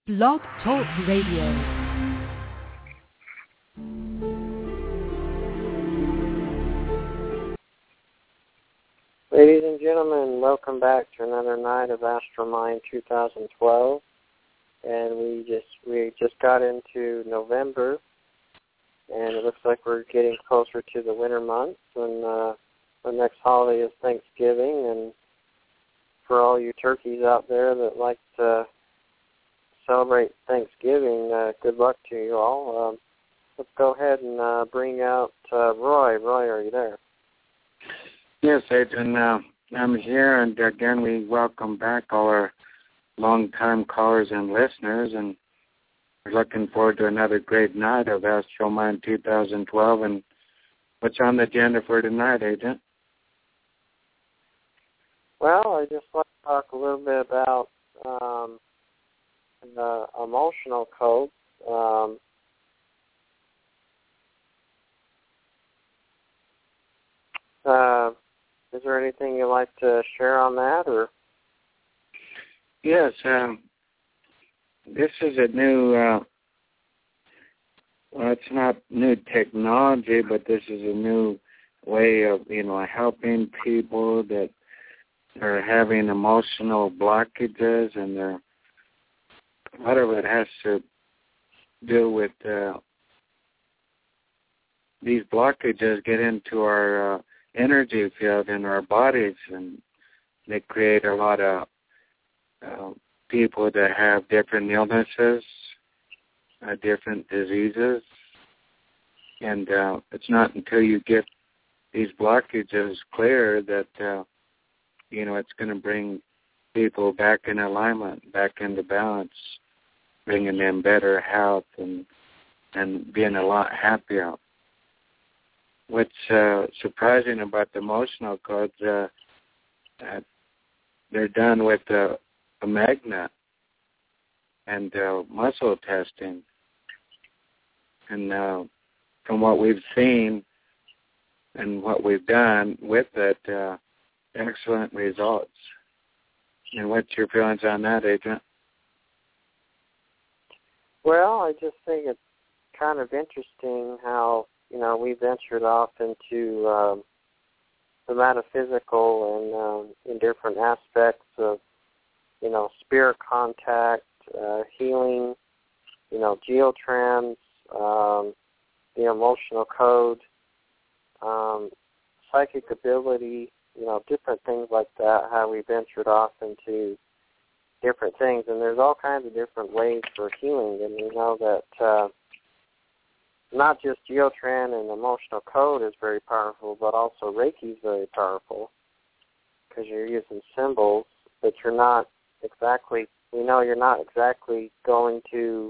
Blog Talk Radio. Ladies and gentlemen, welcome back to another night of Astromind 2012. And we just got into November, and it looks like we're getting closer to the winter months. And the next holiday is Thanksgiving. And for all you turkeys out there that like to celebrate Thanksgiving, good luck to you all. Let's go ahead and bring out Roy. Roy, are you there? Yes, Adrian, I'm here, and again, we welcome back all our long-time callers and listeners, and we're looking forward to another great night of Astromind 2012. And what's on the agenda for tonight, Adrian? Well, I just like to talk a little bit about the emotional code. Is there anything you'd like to share on that, or? Yes, this is a new, well, it's not new technology, but this is a new way of, helping people that are having emotional blockages, and a lot of it has to do with these blockages get into our energy field in our bodies, and they create a lot of people that have different illnesses, different diseases, and it's not until you get these blockages clear that it's going to bring people back in alignment, back into balance, bringing them better health and being a lot happier. What's surprising about the emotional codes, they're done with a magnet and muscle testing. And from what we've seen and what we've done with it, excellent results. And what's your feelings on that, Adrian? Well, I just think it's kind of interesting how, we ventured off into the metaphysical and in different aspects of, spirit contact, healing, geotrans, the emotional code, psychic ability, different things like that, how we ventured off into different things. And there's all kinds of different ways for healing. And we know that not just geotran and emotional code is very powerful, but also Reiki is very powerful because you're using symbols, but you're not exactly going to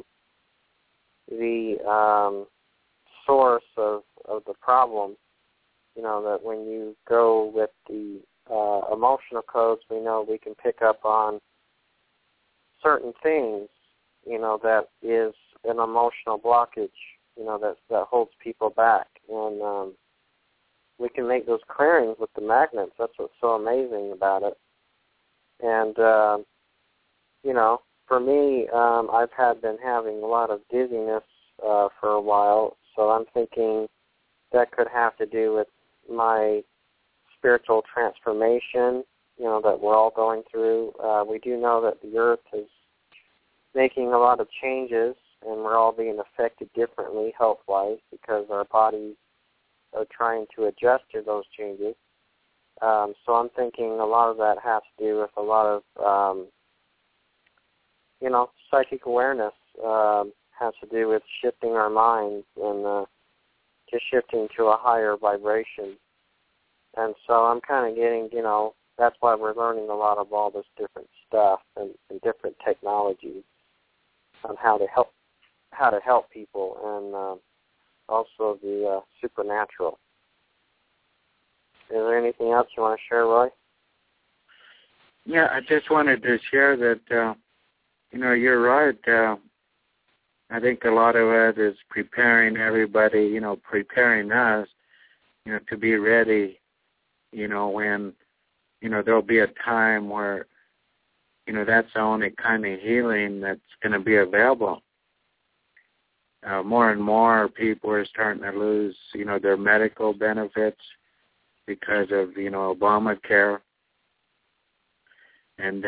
the source of the problem. That when you go with the emotional codes, we know we can pick up on certain things, that is an emotional blockage, that holds people back. And we can make those clearings with the magnets. That's what's so amazing about it. And, for me, I've been having a lot of dizziness for a while, so I'm thinking that could have to do with my spiritual transformation, that we're all going through. We do know that the Earth is making a lot of changes, and we're all being affected differently health-wise because our bodies are trying to adjust to those changes. So I'm thinking a lot of that has to do with a lot of, psychic awareness, has to do with shifting our minds and just shifting to a higher vibration. And so I'm kind of getting, that's why we're learning a lot of all this different stuff and different technologies on how to help people, and also the supernatural. Is there anything else you want to share, Roy? Yeah, I just wanted to share that, you're right. I think a lot of it is preparing everybody, preparing us, to be ready, when, there'll be a time where that's the only kind of healing that's going to be available. More and more people are starting to lose, their medical benefits because of, Obamacare. And,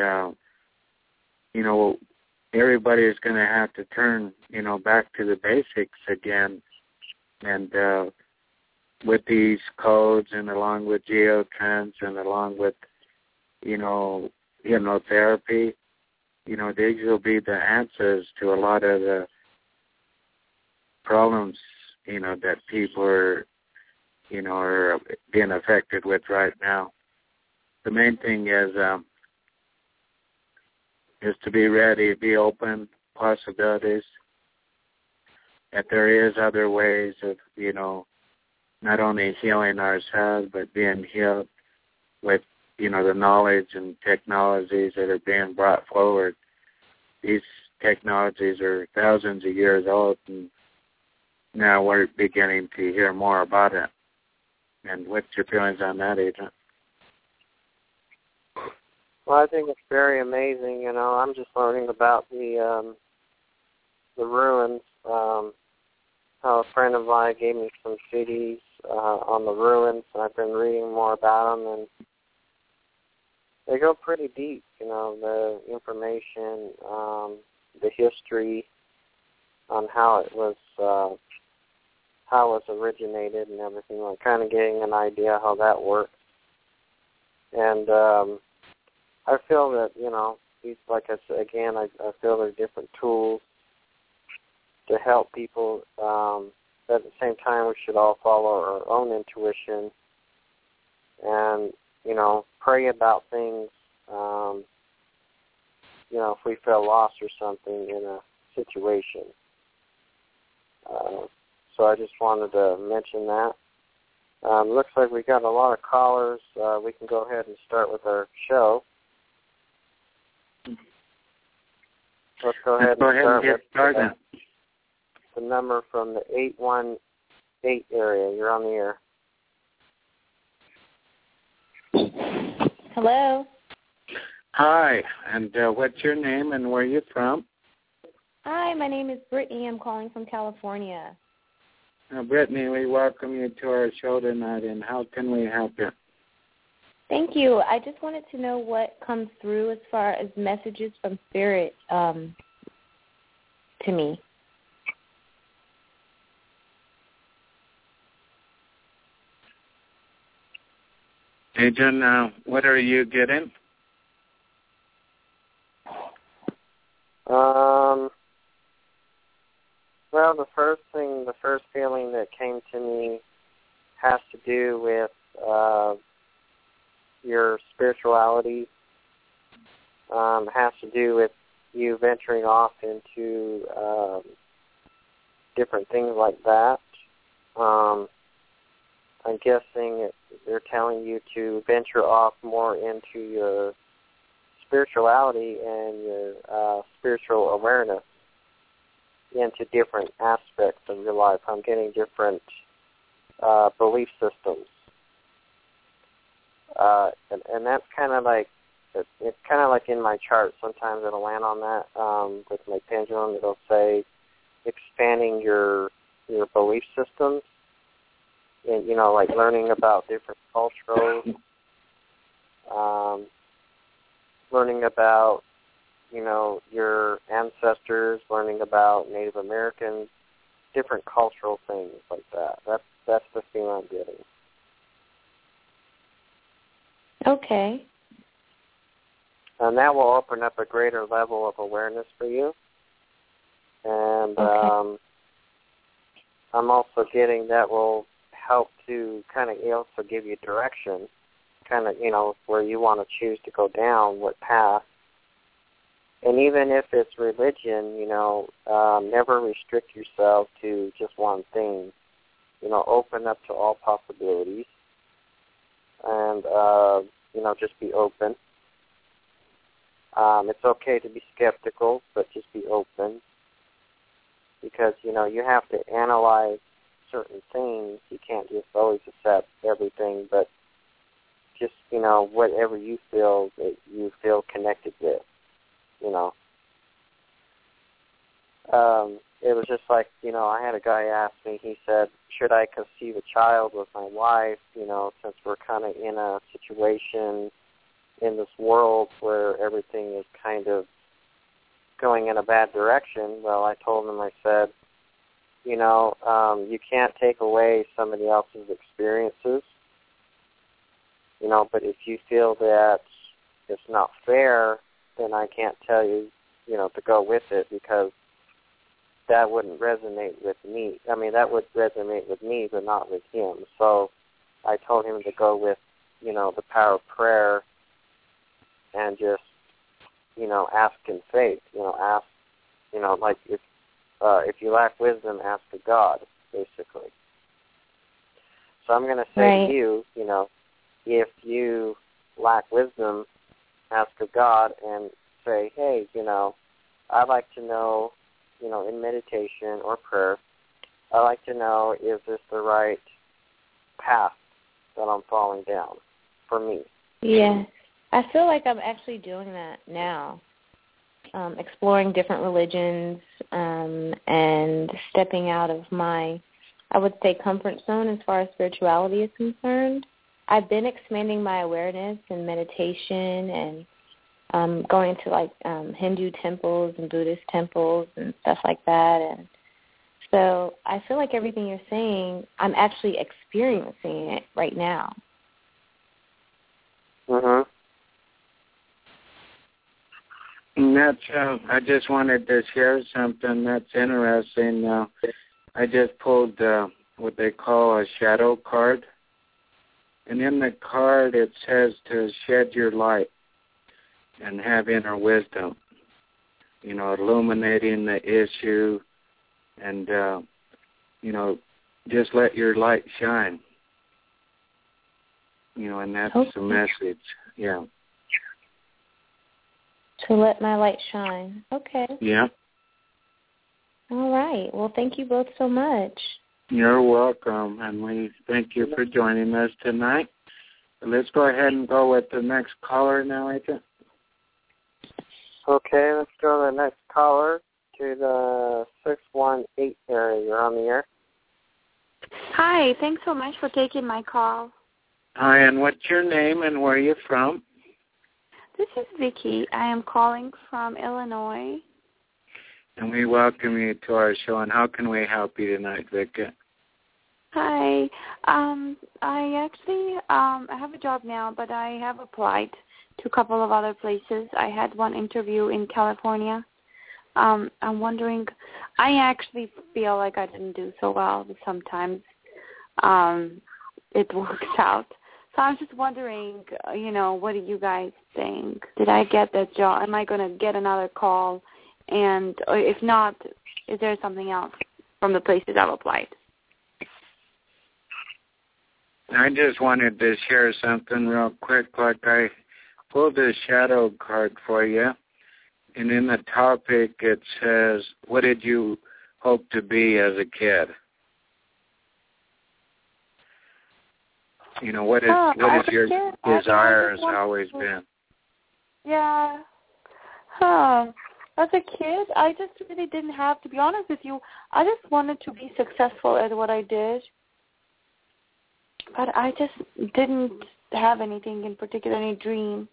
everybody is going to have to turn, back to the basics again. And with these codes and along with geotrends and along with, hypnotherapy, these will be the answers to a lot of the problems, that people are, are being affected with right now. The main thing is to be ready, be open, possibilities, that there is other ways of, not only healing ourselves, but being healed with, the knowledge and technologies that are being brought forward. These technologies are thousands of years old, and now we're beginning to hear more about it. And what's your feelings on that, Agent? Well, I think it's very amazing. I'm just learning about the ruins. How a friend of mine gave me some CDs on the ruins, and I've been reading more about them, and they go pretty deep. The information, the history on how it was originated and everything. Like kind of getting an idea how that works, and I feel that, these, like I said, again, I feel there are different tools to help people. But at the same time, we should all follow our own intuition and, pray about things, if we feel lost or something in a situation. So I just wanted to mention that. Looks like we got a lot of callers. We can go ahead and start with our show. Let's go ahead and get started. The number from the 818 area. You're on the air. Hello. Hi, and what's your name and where are you from? Hi, my name is Brittany. I'm calling from California. Brittany, we welcome you to our show tonight, and how can we help you? Thank you. I just wanted to know what comes through as far as messages from Spirit to me. Agent, what are you getting? Well, the first feeling that came to me has to do with your spirituality. Has to do with you venturing off into different things like that. I'm guessing they're telling you to venture off more into your spirituality and your spiritual awareness into different aspects of your life. I'm getting different belief systems. And that's kind of like, it's kind of like in my chart. Sometimes it'll land on that with my pendulum. It'll say expanding your belief systems. And, like learning about different cultures, learning about, your ancestors, learning about Native Americans, different cultural things like that. That's the feeling I'm getting. Okay. And that will open up a greater level of awareness for you. And okay. I'm also getting that will help to kind of also give you direction, kind of, where you want to choose to go down, what path. And even if it's religion, never restrict yourself to just one thing. Open up to all possibilities. And, just be open. It's okay to be skeptical, but just be open. Because, you have to analyze certain things. You can't just always accept everything, but just, whatever you feel that you feel connected with. It was just like, I had a guy ask me, he said, should I conceive a child with my wife, since we're kind of in a situation in this world where everything is kind of going in a bad direction. Well, I told him, I said, you can't take away somebody else's experiences, but if you feel that it's not fair, then I can't tell you, to go with it, because that wouldn't resonate with me. I mean, that would resonate with me, but not with him. So I told him to go with, the power of prayer and just, ask in faith. Ask, like if you lack wisdom, ask of God, basically. So I'm going to say to you, if you lack wisdom, ask of God and say, hey, I'd like to know, in meditation or prayer, I'd like to know, is this the right path that I'm falling down for me? Yes. I feel like I'm actually doing that now, exploring different religions and stepping out of my, I would say, comfort zone as far as spirituality is concerned. I've been expanding my awareness in meditation and going to Hindu temples and Buddhist temples and stuff like that. And so I feel like everything you're saying, I'm actually experiencing it right now. Mhm. And that's, I just wanted to share something that's interesting. I just pulled what they call a shadow card. And in the card it says to shed your light and have inner wisdom, illuminating the issue and, just let your light shine. And that's the message, yeah. To let my light shine. Okay. Yeah. All right. Well, thank you both so much. You're welcome, and we thank you for joining us tonight. Let's go ahead and go with the next caller now, Agent. Okay, let's go to the next caller, to the 618 area. You're on the air. Hi, thanks so much for taking my call. Hi, and what's your name and where are you from? This is Vicki. I am calling from Illinois. And we welcome you to our show. And how can we help you tonight, Vicki? Hi. I actually I have a job now, but I have applied to a couple of other places. I had one interview in California. I'm wondering, I actually feel like I didn't do so well, but sometimes it works out. So I was just wondering, what do you guys think? Did I get that job? Am I going to get another call? And if not, is there something else from the places I've applied? I just wanted to share something real quick. Like I pulled a shadow card for you, and in the topic it says, what did you hope to be as a kid? What is your desire has always been? Yeah. As a kid, I just really didn't have, to be honest with you, I just wanted to be successful at what I did. But I just didn't have anything in particular, any dream.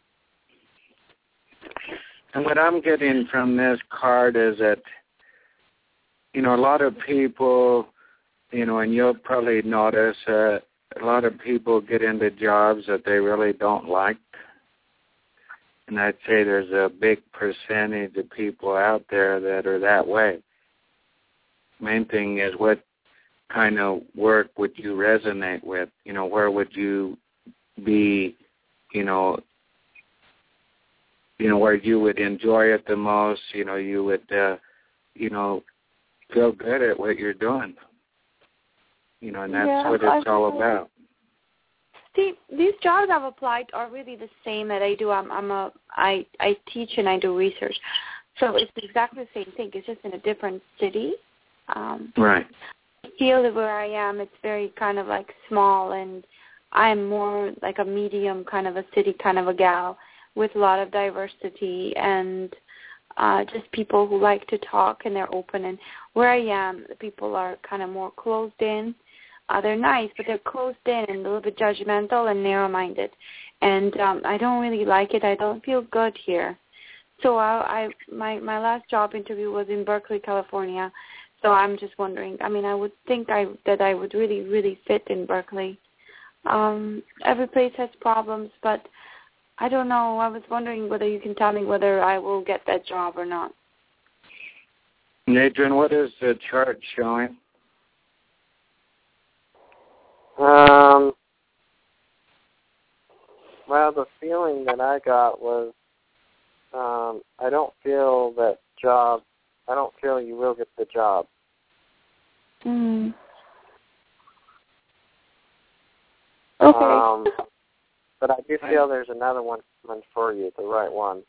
And what I'm getting from this card is that, a lot of people, and you'll probably notice a lot of people get into jobs that they really don't like. And I'd say there's a big percentage of people out there that are that way. Main thing is, what kind of work would you resonate with? Where would you be, where you would enjoy it the most, you would, feel good at what you're doing. And that's what it's all about. See, these jobs I've applied are really the same that I do. I teach and I do research, so it's exactly the same thing. It's just in a different city. Right. I feel that where I am, it's very kind of like small, and I'm more like a medium kind of a city kind of a gal with a lot of diversity, and just people who like to talk and they're open. And where I am, the people are kind of more closed in. They're nice, but they're closed in and a little bit judgmental and narrow-minded. And I don't really like it. I don't feel good here. So my last job interview was in Berkeley, California. So I'm just wondering. I mean, I would think that I would really, really fit in Berkeley. Every place has problems, but I don't know. I was wondering whether you can tell me whether I will get that job or not. Adrian, what is the chart showing? Well, the feeling that I got was I don't feel you will get the job. Mm. Okay. But I do feel there's another one coming for you, the right one.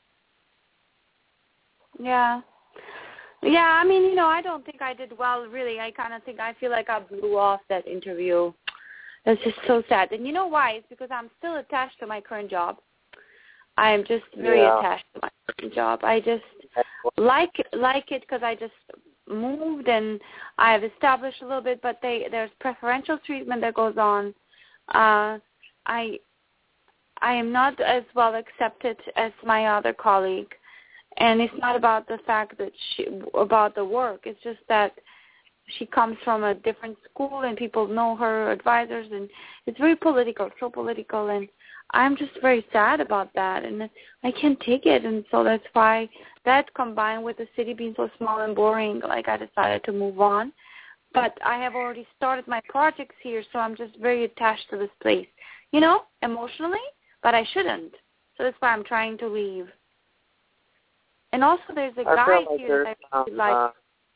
Yeah. Yeah, I mean, I don't think I did well, really. I feel like I blew off that interview. That's just so sad. And you know why? It's because I'm still attached to my current job. I'm just very attached to my current job. I just like it because I just moved and I've established a little bit, but there's preferential treatment that goes on. I am not as well accepted as my other colleague, and it's not about the fact that about the work. It's just that she comes from a different school and people know her advisors, and it's very political, so political, and I'm just very sad about that, and I can't take it, and so that's why that combined with the city being so small and boring, like I decided to move on. But I have already started my projects here, so I'm just very attached to this place, emotionally, but I shouldn't. So that's why I'm trying to leave. And also there's a guy here that I really like.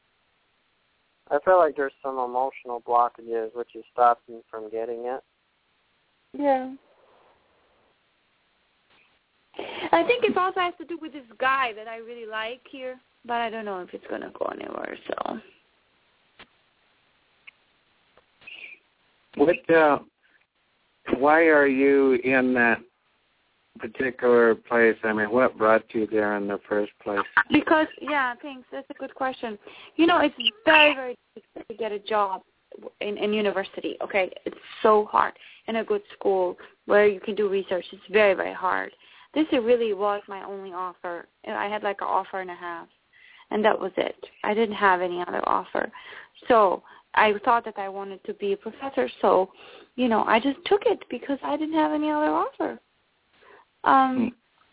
I feel like there's some emotional blockages which is stopping you from getting it. Yeah. I think it also has to do with this guy that I really like here, but I don't know if it's going to go anywhere, so. Why are you in that particular place? I mean, what brought you there in the first place? Because, thanks. That's a good question. It's very, very difficult to get a job in university, okay? It's so hard. In a good school where you can do research, it's very, very hard. This really was my only offer. I had like an offer and a half, and that was it. I didn't have any other offer. So I thought that I wanted to be a professor, so, I just took it because I didn't have any other offer. And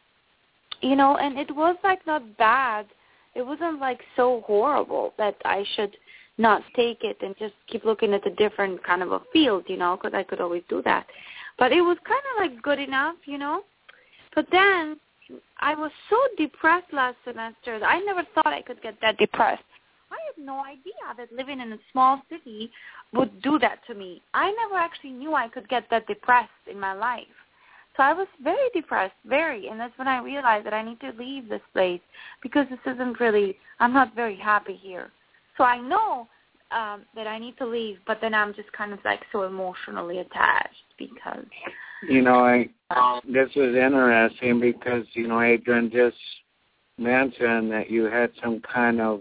it was like not bad. It wasn't like so horrible that I should not take it and just keep looking at a different kind of a field, because I could always do that. But it was kind of like good enough, But then I was so depressed last semester that I never thought I could get that depressed. I had no idea that living in a small city would do that to me. I never actually knew I could get that depressed in my life. So I was very depressed, and that's when I realized that I need to leave this place because this isn't really, I'm not very happy here. So I know that I need to leave, but then I'm just kind of like so emotionally attached because. This is interesting because, Adrian just mentioned that you had some kind of,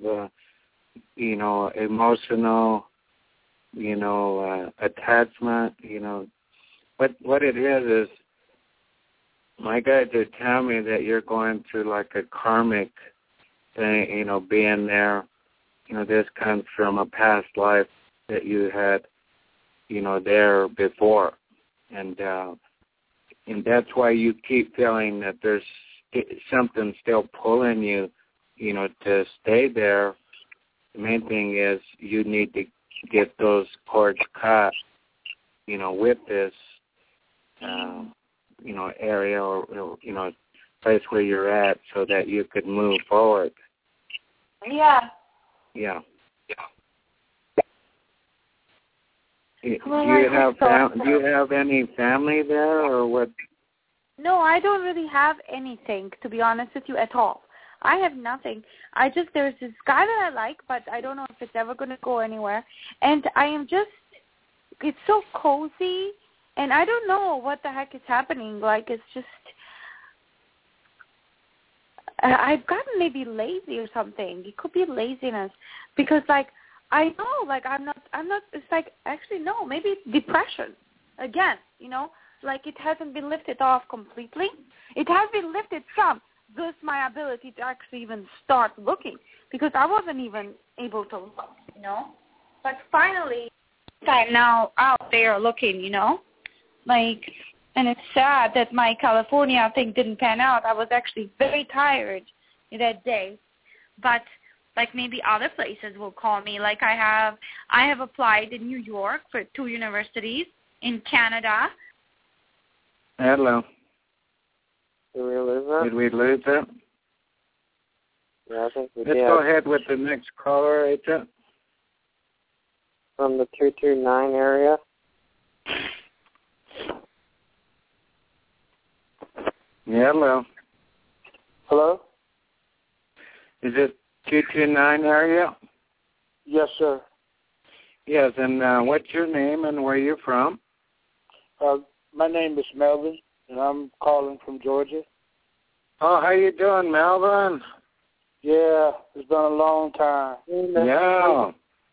emotional, attachment, What it is my guys are telling me that you're going through like a karmic thing, being there. This comes from a past life that you had, there before. And that's why you keep feeling that there's something still pulling you, to stay there. The main thing is you need to get those cords cut, with this, area or, place where you're at so that you could move forward. Yeah. Yeah. Do you have any family there or what? No, I don't really have anything, to be honest with you, at all. I have nothing. There's this guy that I like, but I don't know if it's ever going to go anywhere. And it's so cozy, and I don't know what the heck is happening. Like, it's just, I've gotten maybe lazy or something. It could be laziness because, like, I know, like, I'm not, it's like, actually, no, maybe it's depression. Again, you know, like it hasn't been lifted off completely. It has been lifted some, thus my ability to actually even start looking because I wasn't even able to look, you know. But finally, I'm now out there looking, you know, like, and it's sad that my California thing didn't pan out. I was actually very tired that day, but like maybe other places will call me. Like I have applied in New York for 2 universities, in Canada. Hello. Did we lose that? Did we lose it? Yeah, I think we Let's did. go ahead with the next caller, Rachel. From the 229 area. Yeah, hello. Hello? Is it 229 area? Yes, sir. Yes, and what's your name and where you from? My name is Melvin, and I'm calling from Georgia. Oh, how you doing, Melvin? Yeah, it's been a long time. Yeah.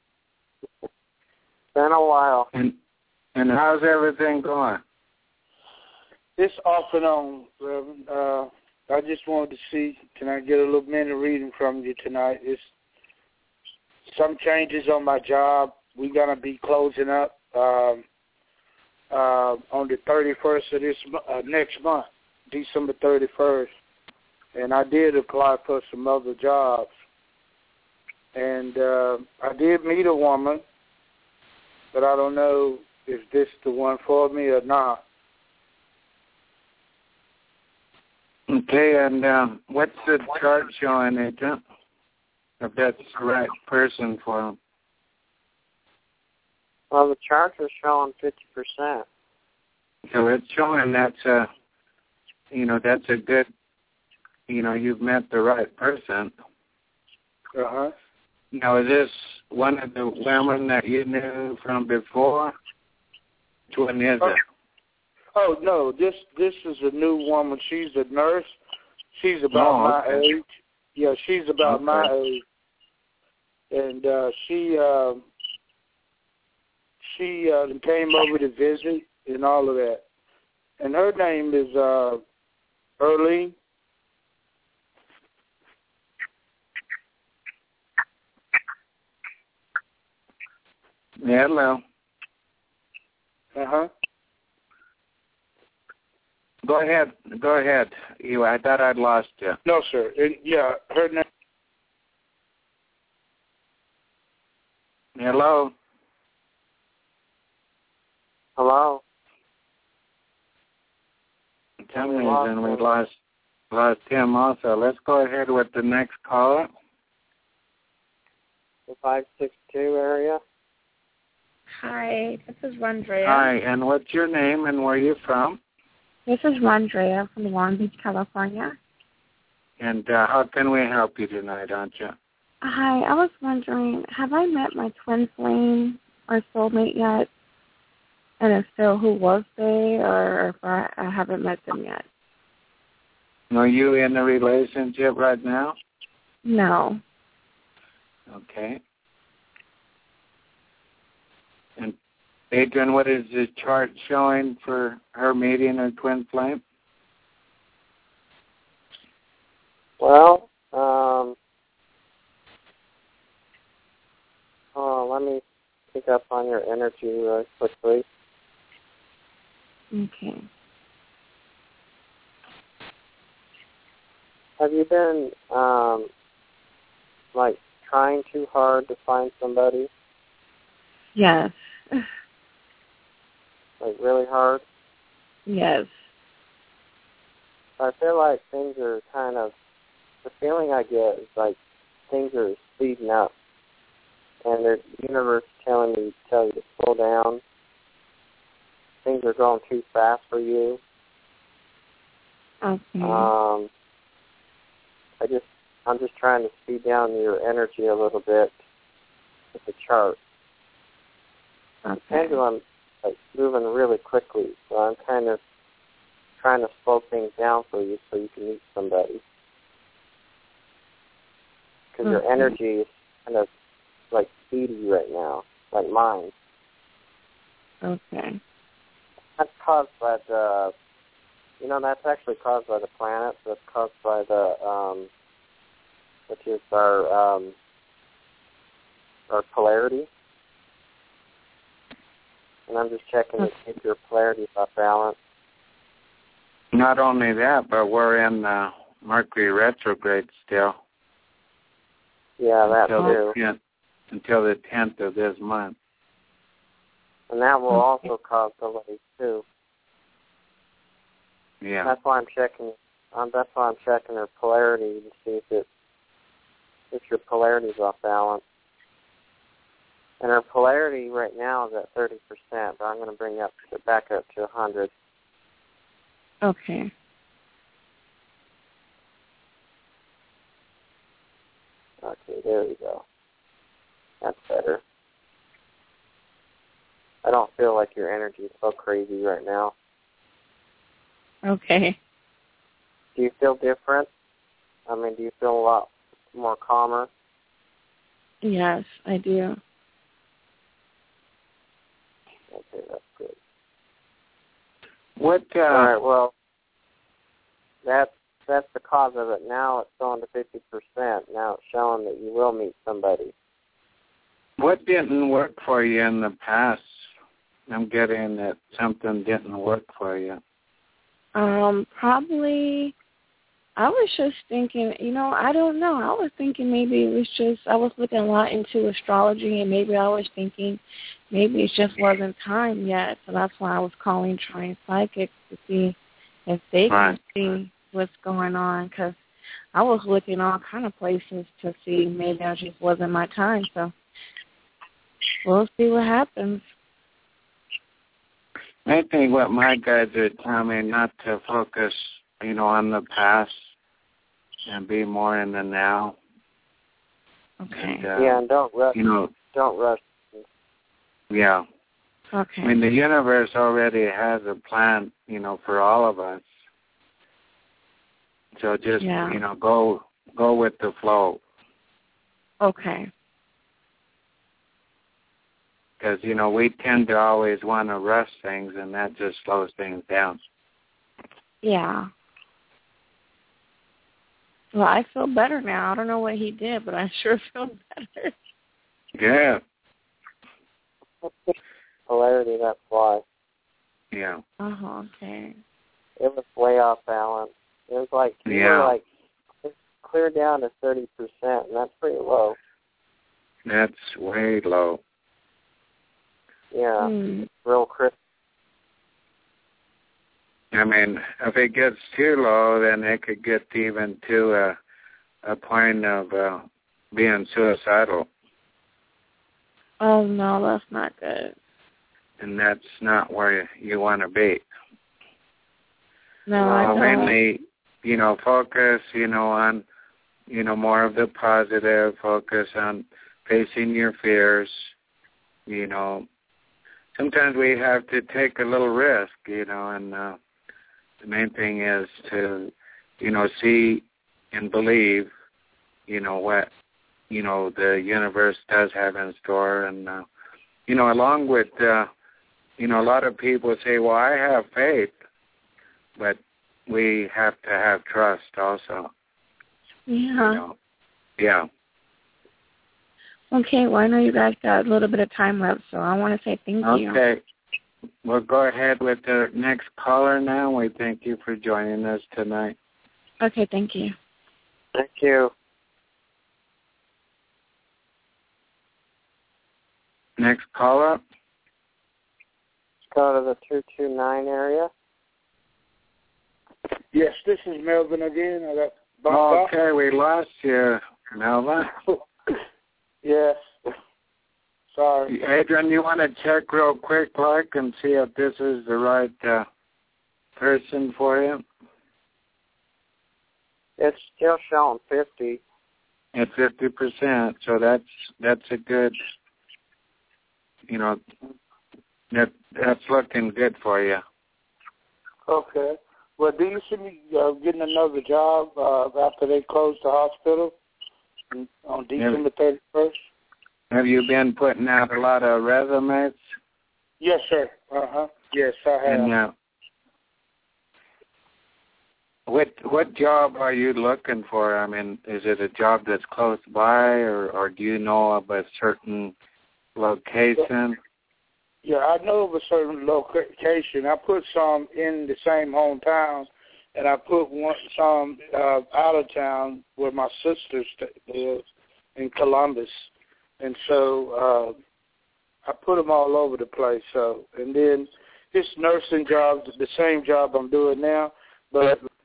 Been a while. And how's everything going? It's off and on, Reverend. I just wanted to see, can I get a little minute reading from you tonight? It's some changes on my job. We're going to be closing up on the 31st of this next month, December 31st. And I did apply for some other jobs. And I did meet a woman, but I don't know if this is the one for me or not. Okay, and what's the chart showing, Agent? If that's the right person for him. Well, the charts are showing 50%. So it's showing that's a good, you've met the right person. Uh-huh. Now, is this one of the women that you knew from before? Which one is it? Oh, no, this is a new woman. She's a nurse. She's about my age. Yeah, she's about my age. And she came over to visit and all of that. And her name is Earlene. Yeah, hello. Uh-huh. Go ahead. I thought I'd lost you. No, sir. And, yeah, her name. Hello. Hello? For some reason we lost him also. Let's go ahead with the next caller. The 562 area. Hi, this is Rondrea. Hi, and what's your name and where are you from? This is Rondrea from Long Beach, California. And how can we help you tonight, aren't you? Hi, I was wondering, have I met my twin flame or soulmate yet? And if so, who was they, or if I haven't met them yet? Are you in a relationship right now? No. Okay. And Adrian, what is the chart showing for her meeting her twin flame? Well, let me pick up on your energy really quickly. Okay. Have you been, trying too hard to find somebody? Yes. Like, really hard? Yes. I feel like things are the feeling I get is like things are speeding up. And the universe tell you to slow down. Things are going too fast for you. Okay. I'm just trying to speed down your energy a little bit with the chart. Okay. The pendulum moving really quickly, so I'm kind of trying to slow things down for you so you can meet somebody. because your energy is kind of like speedy right now, like mine. Okay. That's caused by the, that's actually caused by the planets. That's caused by the, which is our polarity. And I'm just checking to see if your polarity is off balance. Not only that, but we're in Mercury retrograde still. Yeah, that too. Until the 10th of this month. And that will also cause delays too. Yeah. That's why I'm checking. That's why I'm checking her polarity to see if your polarity is off balance. And her polarity right now is at 30%, but I'm going to bring it back up to 100. Okay. Okay, there we go. That's better. I don't feel like your energy is so crazy right now. Okay. Do you feel different? I mean, do you feel a lot more calmer? Yes, I do. Okay, that's good. What? All right, well, that's the cause of it. Now it's going to 50%. Now it's showing that you will meet somebody. What didn't work for you in the past? I'm getting that something didn't work for you. Probably, I was just thinking, I don't know. I was thinking maybe it was just, I was looking a lot into astrology, and maybe I was thinking maybe it just wasn't time yet. So that's why I was calling Trying Psychics to see if they can see what's going on, because I was looking all kind of places to see maybe it just wasn't my time. So we'll see what happens. I think what my guides are telling me not to focus, on the past and be more in the now. Okay. And, and don't rush. Don't rush. Yeah. Okay. I mean, the universe already has a plan, for all of us. So just, go with the flow. Okay. Because, we tend to always want to rush things, and that just slows things down. Yeah. Well, I feel better now. I don't know what he did, but I sure feel better. Yeah. Polarity, that's why. Yeah. Okay. It was way off balance. It was like, you were like, clear down to 30%, and that's pretty low. That's way low. Yeah, real crisp. I mean, if it gets too low, then it could get even to a point of being suicidal. Oh, no, that's not good. And that's not where you want to be. No, I don't. Mainly, focus, on, more of the positive, focus on facing your fears, Sometimes we have to take a little risk, and the main thing is to, see and believe, what, the universe does have in store. And, along with, a lot of people say, well, I have faith, but we have to have trust also. Yeah. Yeah. Okay, well, I know you guys got a little bit of time left, so I want to say thank you. Okay. We'll go ahead with the next caller now. We thank you for joining us tonight. Okay, thank you. Thank you. Next caller. Go to the 229 area. Yes, this is Melvin again. I got bumped Okay, we lost you, Melvin. Yes. Sorry. Adrian, you want to check real quick, and see if this is the right person for you? It's still showing 50. At 50%, so that's a good, that's looking good for you. Okay. Well, do you see me getting another job after they close the hospital? on December 31st. Have you been putting out a lot of resumes? Yes, sir. Yes, I have. And what job are you looking for? I mean, is it a job that's close by, or do you know of a certain location? Yeah, I know of a certain location. I put some in the same hometown, and I put some out of town where my sister lives in Columbus. And so I put them all over the place. So, and then this nursing job, the same job I'm doing now, but